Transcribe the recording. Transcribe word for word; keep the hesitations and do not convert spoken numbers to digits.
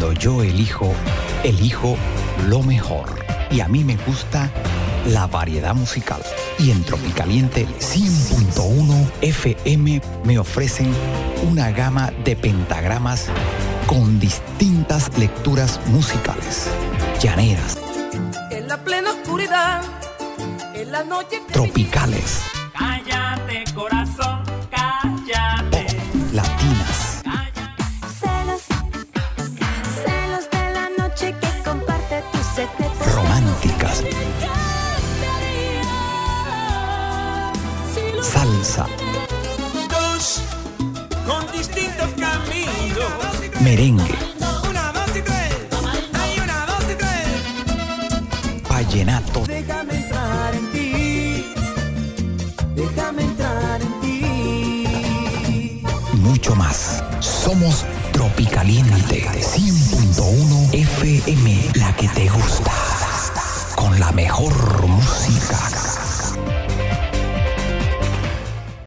Cuando yo elijo, elijo lo mejor. Y a mí me gusta la variedad musical. Y en Tropicaliente cien punto uno F M me ofrecen una gama de pentagramas con distintas lecturas musicales, llaneras, en la plena oscuridad, en la noche tropicales, cállate corazón, cállate, pop, latinas, celos, celos de la noche que comparte tus secretos, románticas, salsa, dos con distintos caminos, merengue, una, dos y tres, hay una, dos y tres, vallenato, déjame entrar en ti, déjame entrar en ti, y mucho más. Somos Tropicaliente cien punto uno F M, la que te gusta, con la mejor música.